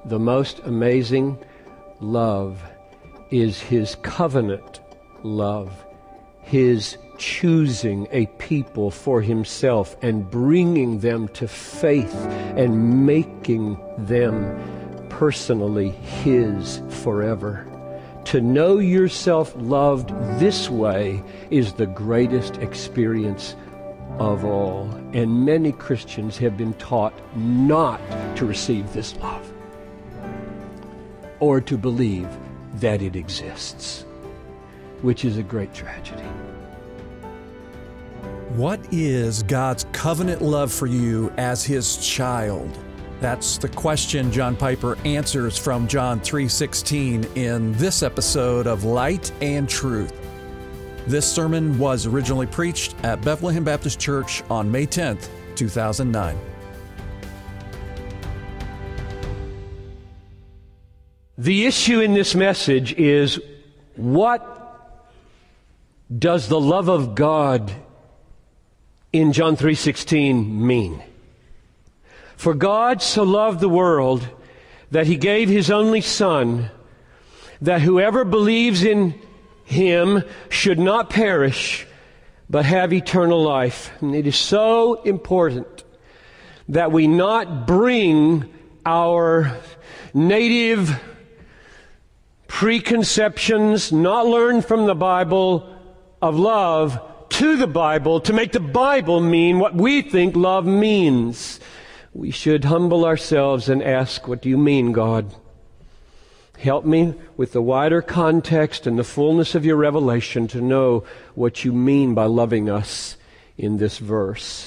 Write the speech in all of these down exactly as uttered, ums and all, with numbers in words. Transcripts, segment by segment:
the most amazing love is His covenant love, His choosing a people for Himself and bringing them to faith and making them personally His forever. To know yourself loved this way is the greatest experience of all. And many Christians have been taught not to receive this love or to believe that it exists, which is a great tragedy. What is God's covenant love for you as His child? That's the question John Piper answers from John three sixteen in this episode of Light and Truth. This sermon was originally preached at Bethlehem Baptist Church on May tenth, two thousand nine. The issue in this message is, what does the love of God in John three sixteen mean? For God so loved the world that He gave His only Son, that whoever believes in Him should not perish, but have eternal life. And it is so important that we not bring our native preconceptions, not learned from the Bible, of love to the Bible to make the Bible mean what we think love means. We should humble ourselves and ask, what do you mean, God? Help me with the wider context and the fullness of your revelation to know what you mean by loving us in this verse.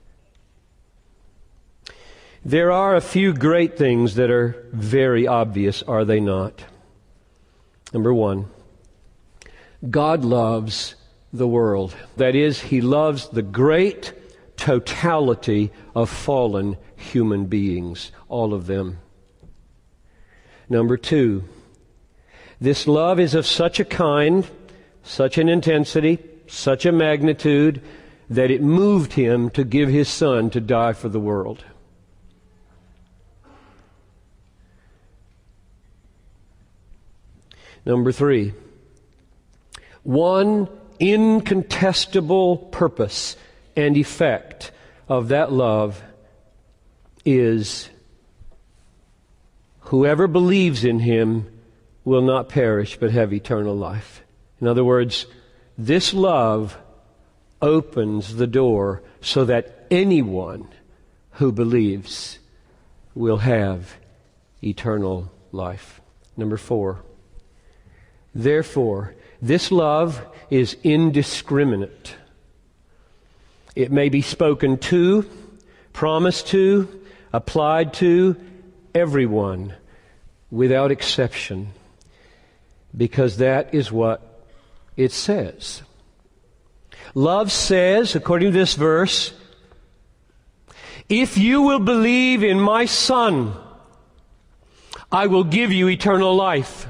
There are a few great things that are very obvious, are they not? Number one, God loves the world. That is, He loves the great totality of fallen human beings, all of them. Number two, this love is of such a kind, such an intensity, such a magnitude, that it moved Him to give His Son to die for the world. Number three, one incontestable purpose and effect of that love is whoever believes in Him will not perish but have eternal life. In other words, this love opens the door so that anyone who believes will have eternal life. Number four, therefore, this love is indiscriminate. It may be spoken to, promised to, applied to everyone without exception, because that is what it says. Love says, according to this verse, if you will believe in my Son, I will give you eternal life.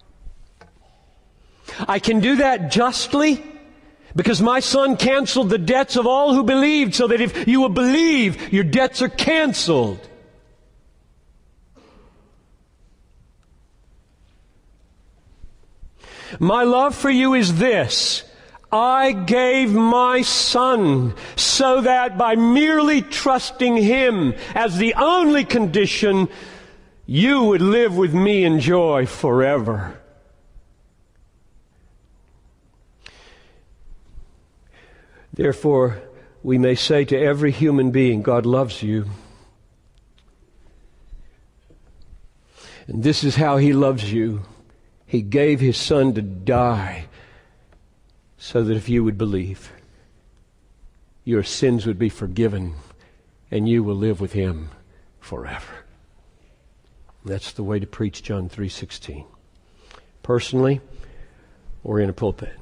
I can do that justly because my Son canceled the debts of all who believed, so that if you will believe, your debts are canceled. My love for you is this: I gave my Son so that by merely trusting Him as the only condition, you would live with me in joy forever. Therefore, we may say to every human being, God loves you. And this is how He loves you. He gave His Son to die so that if you would believe, your sins would be forgiven and you will live with Him forever. That's the way to preach John three sixteen, personally or in a pulpit.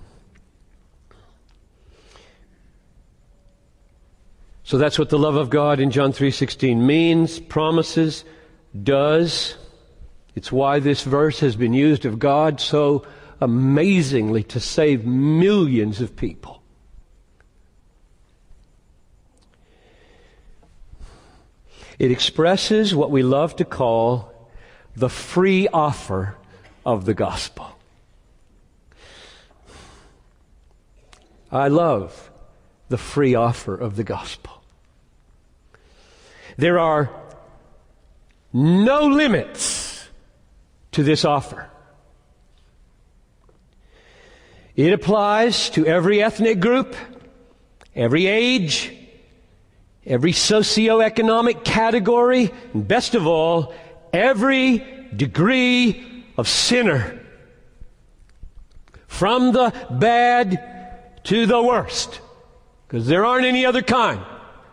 So that's what the love of God in John three sixteen means, promises, does. It's why this verse has been used of God so amazingly to save millions of people. It expresses what we love to call the free offer of the gospel. I love the free offer of the gospel. There are no limits to this offer. It applies to every ethnic group, every age, every socioeconomic category, and best of all, every degree of sinner. From the bad to the worst, because there aren't any other kind.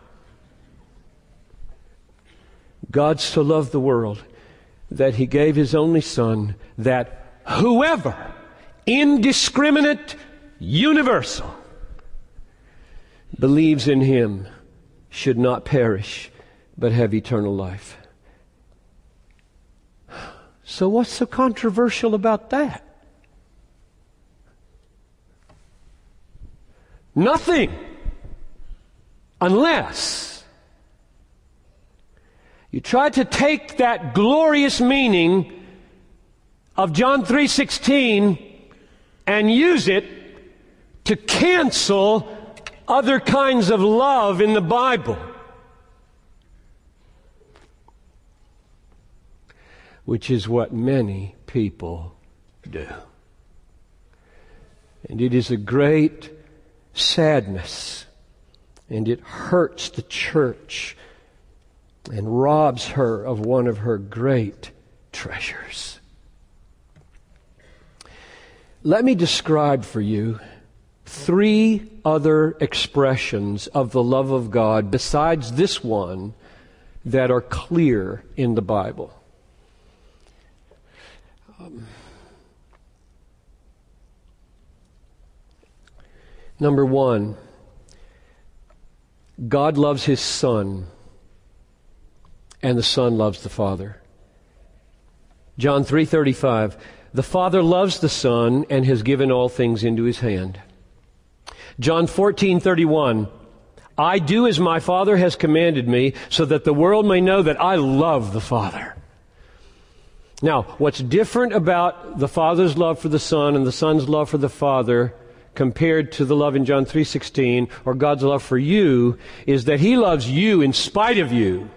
God so loved the world that He gave His only Son, that whoever, indiscriminate, universal, believes in Him should not perish, but have eternal life. So what's so controversial about that? Nothing. Unless you try to take that glorious meaning of John three sixteen and use it to cancel other kinds of love in the Bible, which is what many people do. And it is a great sadness, and it hurts the church and robs her of one of her great treasures. Let me describe for you three other expressions of the love of God besides this one that are clear in the Bible. Um, number one, God loves His Son, and the Son loves the Father. John three thirty-five, the Father loves the Son and has given all things into His hand. John fourteen thirty-one, I do as my Father has commanded me, so that the world may know that I love the Father. Now, what's different about the Father's love for the Son and the Son's love for the Father compared to the love in John three sixteen or God's love for you is that He loves you in spite of you.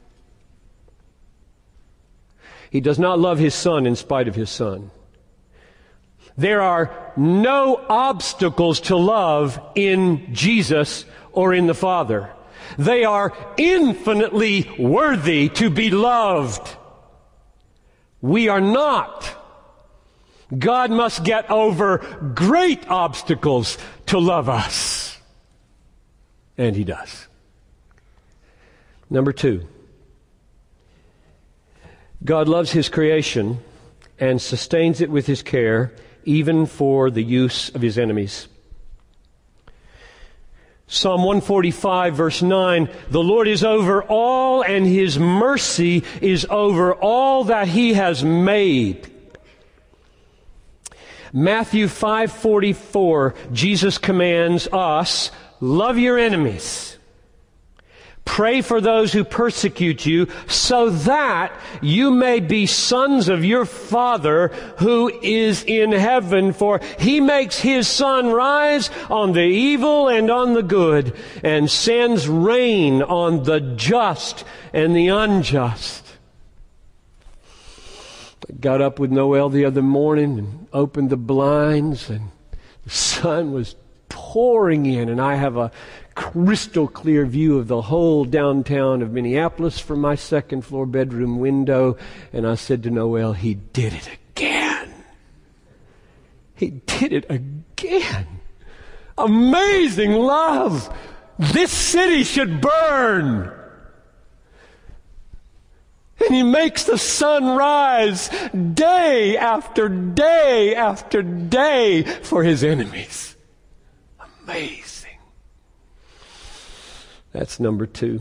He does not love His Son in spite of His Son. There are no obstacles to love in Jesus or in the Father. They are infinitely worthy to be loved. We are not. God must get over great obstacles to love us. And He does. Number two, God loves His creation and sustains it with His care, even for the use of His enemies. Psalm one forty-five verse nine, the Lord is over all and His mercy is over all that He has made. Matthew five forty-four, Jesus commands us, love your enemies. Pray for those who persecute you, so that you may be sons of your Father who is in heaven. For He makes His sun rise on the evil and on the good, and sends rain on the just and the unjust. I got up with Noel the other morning and opened the blinds, and the sun was pouring in, and I have a crystal clear view of the whole downtown of Minneapolis from my second floor bedroom window. And I said to Noel, He did it again. He did it again. Amazing love. This city should burn. And He makes the sun rise day after day after day for His enemies. Amazing. That's number two.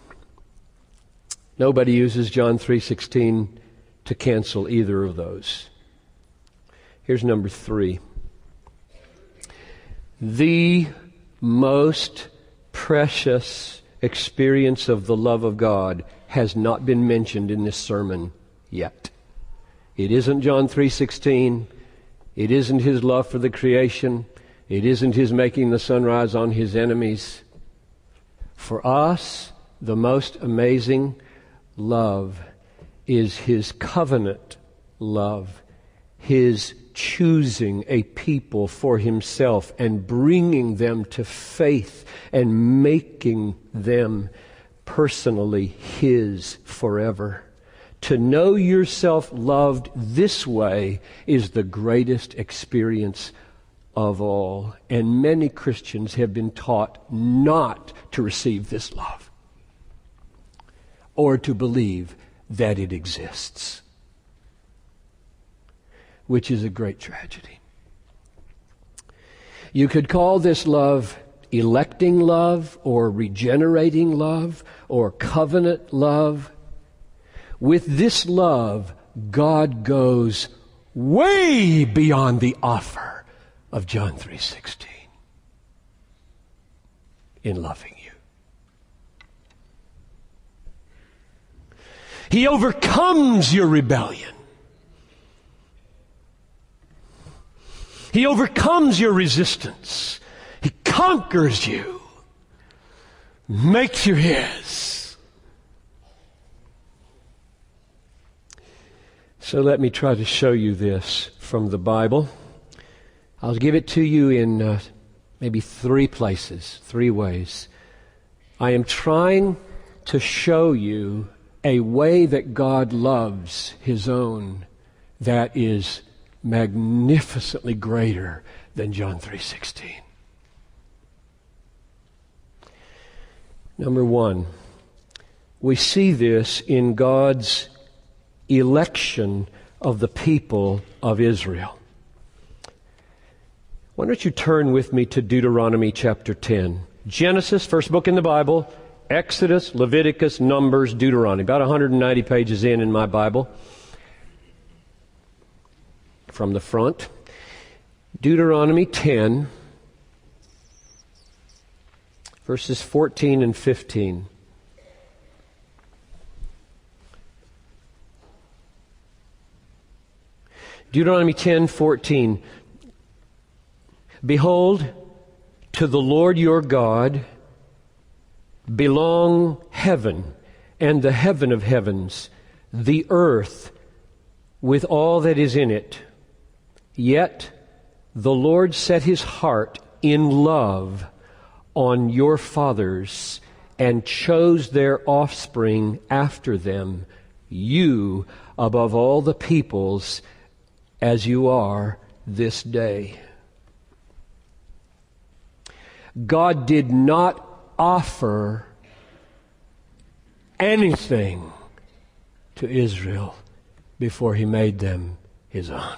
Nobody uses John three sixteen to cancel either of those. Here's number three. The most precious experience of the love of God has not been mentioned in this sermon yet. It isn't John three sixteen. It isn't his love for the creation. It isn't his making the sun rise on his enemies. For us, the most amazing love is his covenant love, his choosing a people for himself and bringing them to faith and making them personally his forever. To know yourself loved this way is the greatest experience of all. And many Christians have been taught not to receive this love or to believe that it exists, which is a great tragedy. You could call this love electing love or regenerating love or covenant love. With this love, God goes way beyond the offer of John three sixteen in loving you. He overcomes your rebellion. He overcomes your resistance. He conquers you, makes you his. So let me try to show you this from the Bible. I'll give it to you in uh, maybe three places, three ways. I am trying to show you a way that God loves his own that is magnificently greater than John three sixteen. Number one, we see this in God's election of the people of Israel. Why don't you turn with me to Deuteronomy chapter ten. Genesis, first book in the Bible, Exodus, Leviticus, Numbers, Deuteronomy. About one hundred ninety pages in in my Bible. From the front. Deuteronomy ten, verses fourteen and fifteen. Deuteronomy ten fourteen. Behold, to the Lord your God belong heaven and the heaven of heavens, the earth with all that is in it. Yet the Lord set his heart in love on your fathers and chose their offspring after them, you above all the peoples, as you are this day. God did not offer anything to Israel before he made them his own.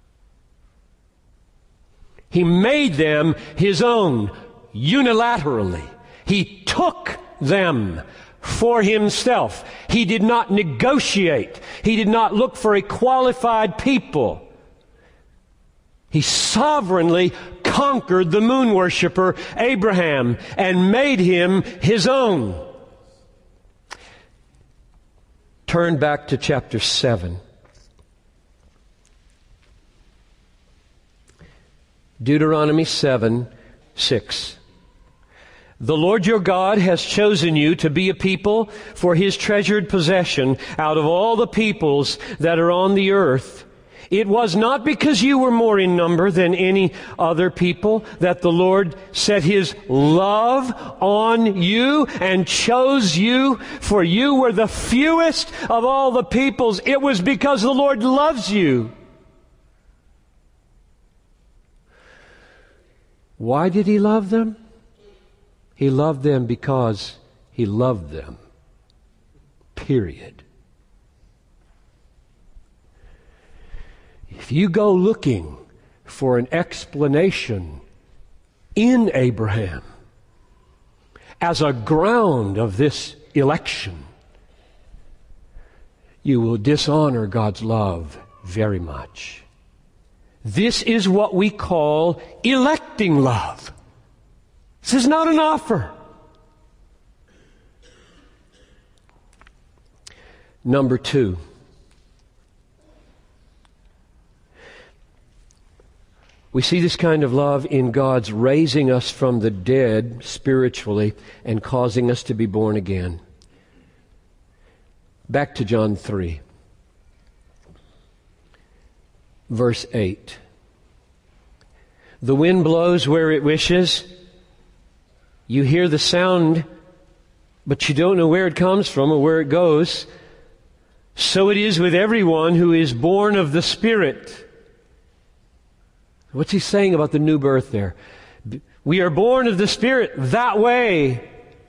He made them his own unilaterally. He took them for himself. He did not negotiate. He did not look for a qualified people. He sovereignly conquered the moon worshiper Abraham and made him his own. Turn back to chapter seven. Deuteronomy seven, six. The Lord your God has chosen you to be a people for his treasured possession out of all the peoples that are on the earth. It was not because you were more in number than any other people that the Lord set his love on you and chose you, for you were the fewest of all the peoples. It was because the Lord loves you. Why did he love them? He loved them because he loved them. Period. If you go looking for an explanation in Abraham as a ground of this election, you will dishonor God's love very much. This is what we call electing love. This is not an offer. Number two. We see this kind of love in God's raising us from the dead spiritually and causing us to be born again. Back to John three, verse eight. The wind blows where it wishes. You hear the sound, but you don't know where it comes from or where it goes. So it is with everyone who is born of the Spirit. What's he saying about the new birth there? We are born of the Spirit that way.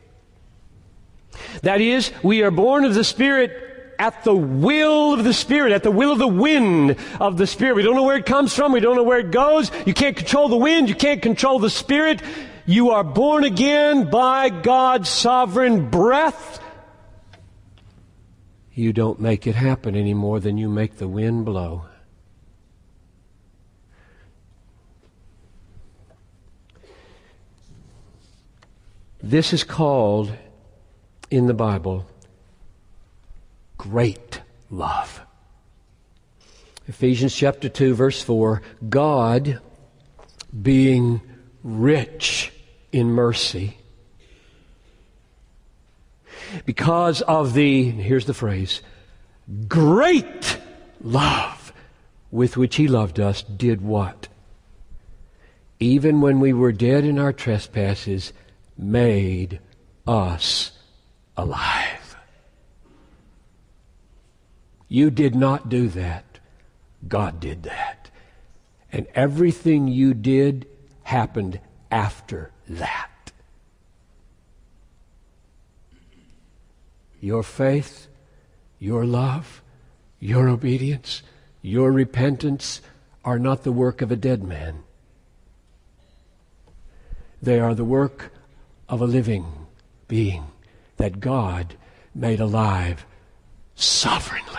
That is, we are born of the Spirit at the will of the Spirit, at the will of the wind of the Spirit. We don't know where it comes from. We don't know where it goes. You can't control the wind. You can't control the Spirit. You are born again by God's sovereign breath. You don't make it happen any more than you make the wind blow. This is called, in the Bible, great love. Ephesians chapter two, verse four, God, being rich in mercy, because of the, here's the phrase, great love with which He loved us, did what? Even when we were dead in our trespasses, made us alive. You did not do that. God did that. And everything you did happened after that. Your faith, your love, your obedience, your repentance are not the work of a dead man. They are the work of a living being that God made alive sovereignly.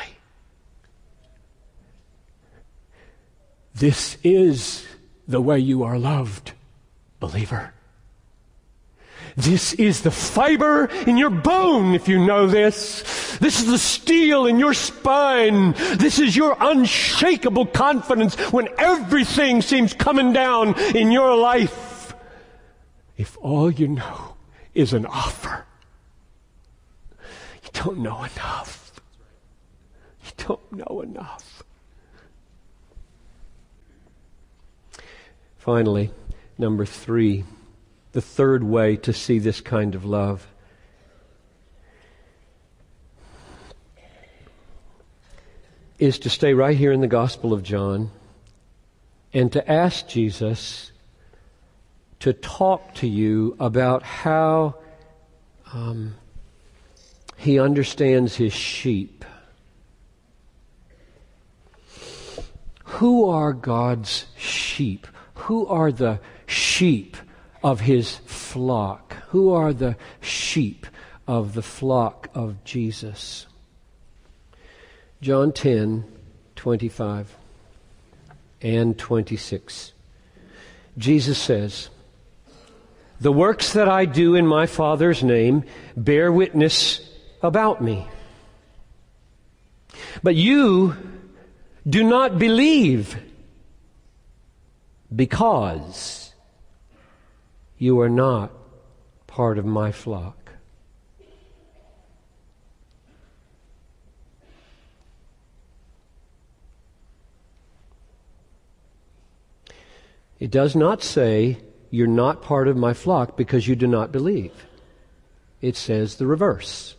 This is the way you are loved, believer. This is the fiber in your bone, if you know this. This is the steel in your spine. This is your unshakable confidence when everything seems coming down in your life. If all you know is an offer, you don't know enough. You don't know enough. Finally, number three, the third way to see this kind of love is to stay right here in the Gospel of John and to ask Jesus to talk to you about how um, He understands His sheep. Who are God's sheep? Who are the sheep of His flock? Who are the sheep of the flock of Jesus? John ten, twenty-five and twenty-six. Jesus says, "The works that I do in my Father's name bear witness about me. But you do not believe because you are not part of my flock." It does not say, you're not part of my flock because you do not believe. It says the reverse.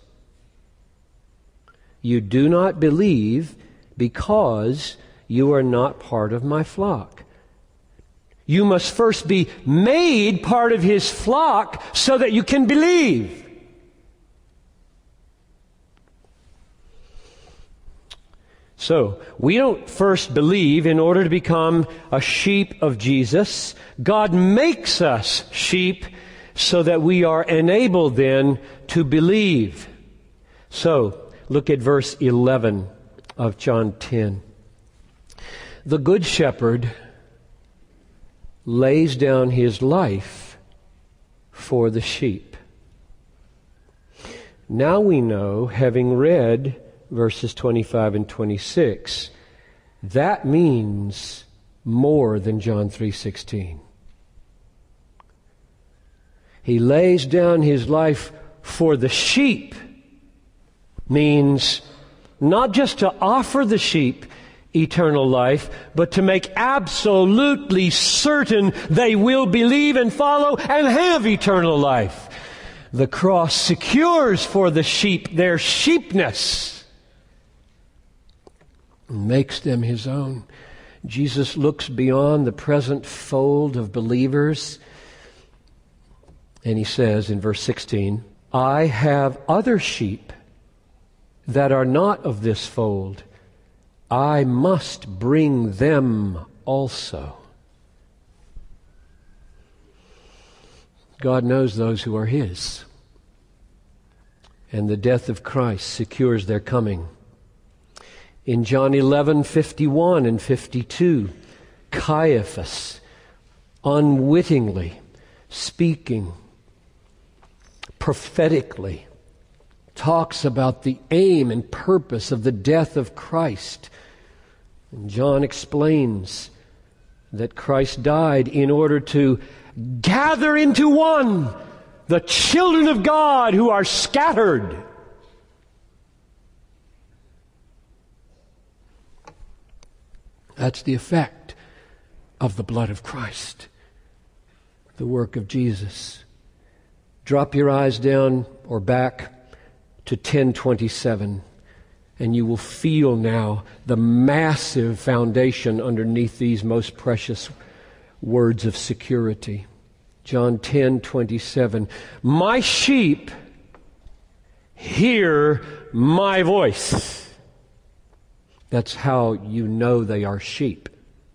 You do not believe because you are not part of my flock. You must first be made part of His flock so that you can believe. So, we don't first believe in order to become a sheep of Jesus. God makes us sheep so that we are enabled then to believe. So, look at verse eleven of John ten. The Good Shepherd lays down His life for the sheep. Now we know, having read verses twenty-five and twenty-six, that means more than John three sixteen. He lays down his life for the sheep means not just to offer the sheep eternal life, but to make absolutely certain they will believe and follow and have eternal life. The cross secures for the sheep their sheepness and makes them his own. Jesus looks beyond the present fold of believers, and he says in verse sixteen, I have other sheep that are not of this fold. I must bring them also. God knows those who are his, and the death of Christ secures their coming. In John eleven fifty-one and fifty-two, Caiaphas, unwittingly speaking prophetically, talks about the aim and purpose of the death of Christ. And John explains that Christ died in order to gather into one the children of God who are scattered. That's the effect of the blood of Christ, the work of Jesus. Drop your eyes down or back to ten twenty-seven, and you will feel now the massive foundation underneath these most precious words of security. John ten twenty-seven, my sheep hear my voice. That's how you know they are sheep.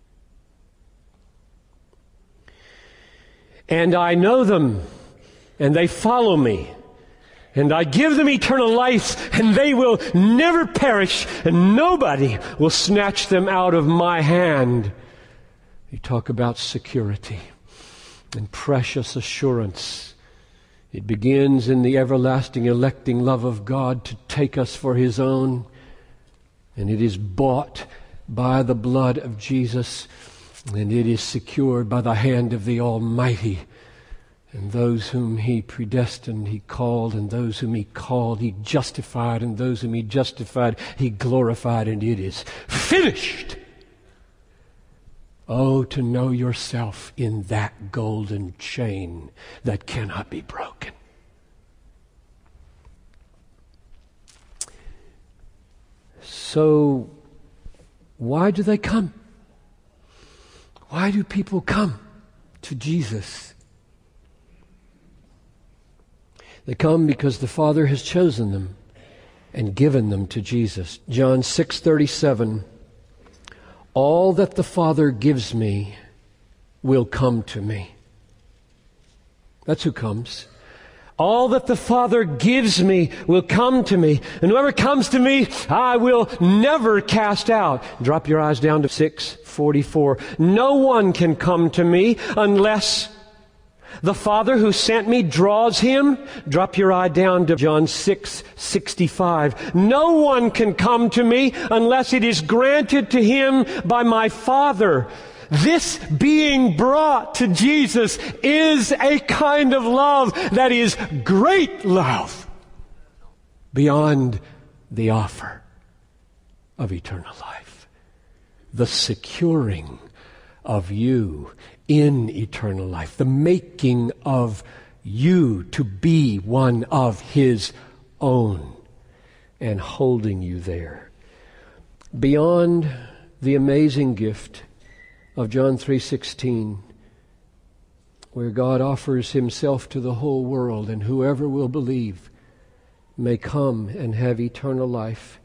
And I know them, and they follow me. And I give them eternal life, and they will never perish, and nobody will snatch them out of my hand. You talk about security and precious assurance. It begins in the everlasting electing love of God to take us for his own, and it is bought by the blood of Jesus, and it is secured by the hand of the Almighty. And those whom he predestined, he called, and those whom he called, he justified, and those whom he justified, he glorified, and it is finished. Oh, to know yourself in that golden chain that cannot be broken. So, why do they come? Why do people come to Jesus? They come because the Father has chosen them and given them to Jesus. John six thirty-seven, all that the Father gives me will come to me. That's who comes. All that the Father gives me will come to me. And whoever comes to me, I will never cast out. Drop your eyes down to six forty-four. No one can come to me unless the Father who sent me draws him. Drop your eye down to John six sixty-five. No one can come to me unless it is granted to him by my Father. This being brought to Jesus is a kind of love that is great love beyond the offer of eternal life. The securing of you in eternal life. The making of you to be one of his own and holding you there. Beyond the amazing gift of John three sixteen, where God offers himself to the whole world, and whoever will believe may come and have eternal life.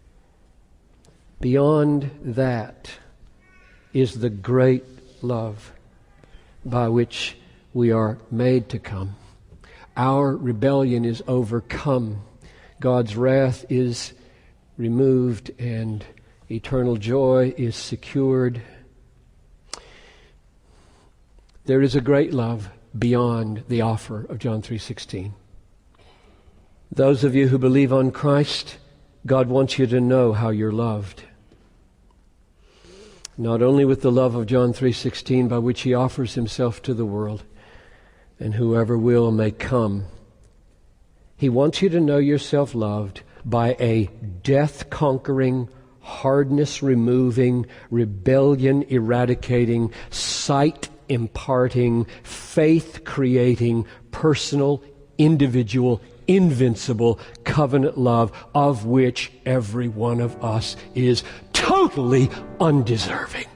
Beyond that is the great love by which we are made to come. Our rebellion is overcome. God's wrath is removed, and eternal joy is secured. There is a great love beyond the offer of John three sixteen. Those of you who believe on Christ, God wants you to know how you're loved. not only with the love of John three sixteen by which he offers himself to the world, and whoever will may come. He wants you to know yourself loved by a death-conquering, hardness-removing, rebellion-eradicating, sight-imparting, faith-creating, personal, individual, invincible covenant love of which every one of us is totally undeserving.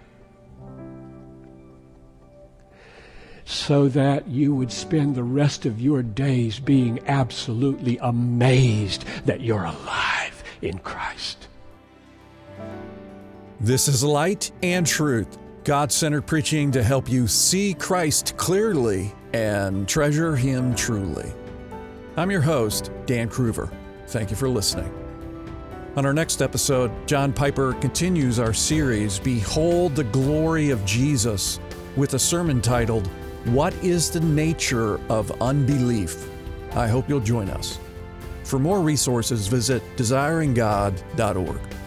So that you would spend the rest of your days being absolutely amazed that you're alive in Christ. This is Light and Truth, God-centered preaching to help you see Christ clearly and treasure Him truly. I'm your host, Dan Kruver. Thank you for listening. On our next episode, John Piper continues our series, Behold the Glory of Jesus, with a sermon titled, What is the Nature of Unbelief? I hope you'll join us. For more resources, visit desiring god dot org.